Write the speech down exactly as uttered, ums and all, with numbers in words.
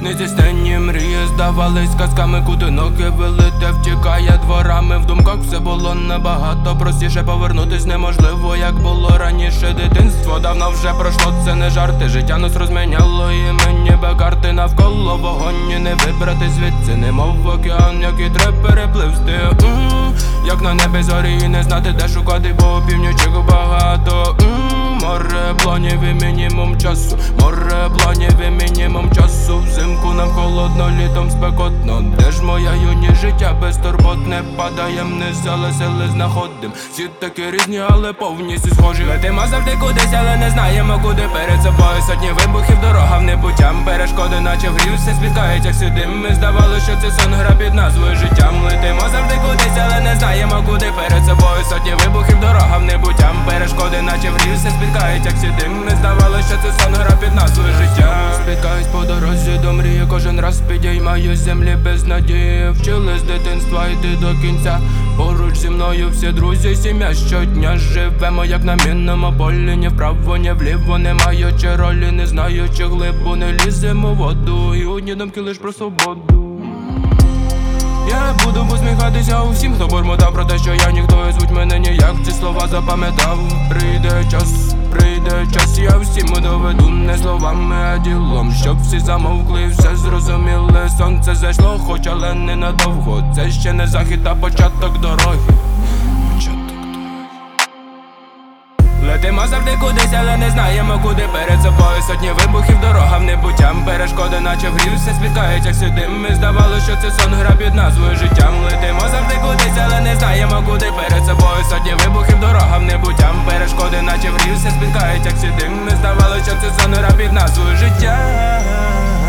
Нездійсненні мрії здавались казками, куди ноги вели, те втікає дворами. В думках все було набагато простіше, повернутись неможливо, як було раніше. Дитинство давно вже пройшло, це не жарти. Життя нас розміняло і мені ніби карти навколо вогонь. Не вибрати звідси, немов океан, який треба перепливсти. М-м-м. Як на небі зорі і не знати, де шукати, бо опівнічок багато. М-м-м. Море планів і мінімум часу, море планів і мінімум часу. Взимку нам холодно, літом спекотно. Де ж моя юність, життя безтурботне? Падаєм вниз, але сили знаходим. Всі такі різні, але повністю схожі. Летимо завжди кудись, але не знаємо куди. Перед собою сотні вибухів, дорога в небуттям. Перешкоди, наче в грів, все спіткають, як сюди. Ми здавали, що це сон, гра під назвою життям. Летимо завжди кудись, але не знаємо куди. Перед собою сотні вибухів, дорога в небуттям. Перешкоди, наче в грів, все спіткають, як сюди. Ми здавали, що це сон, гра під назвою життя. Спіткаюсь по дорозі до мрії, кожен раз підіймаю землі без надії. Вчили з дитинства йти до кінця. Поруч зі мною всі друзі, сім'я щодня. Живемо як на мінному полі, ні вправо, ні вліво, не маючи ролі, не знаючи глибу, не ліземо в воду. І одні думки лиш про свободу. Я буду посміхатися усім, хто бормотав про те, що я ніхто, і звуть мене ніяк, ці слова запам'ятав. Прийде час, прийде час, я всім доведу не словами, а ділом, щоб всі замовкли і все зрозуміли. Сонце зайшло, хоч але ненадовго. Це ще не захід, а початок дороги. Летимо завжди кудись, але не знаємо куди. Перед собою сотні вибухів, дорога в небуттям. Перешкоди, наче в грів, все спіткають, як сюди. Ми здавали, що це сон, гра під назвою життям. Летимо завжди кудись, але не знаємо куди. Перед собою сотні вибухів, дорога в небуттям. Перешкоди, наче в грів, все спіткають, як сюди. Ми здавали, що це сон, гра під назвою життя.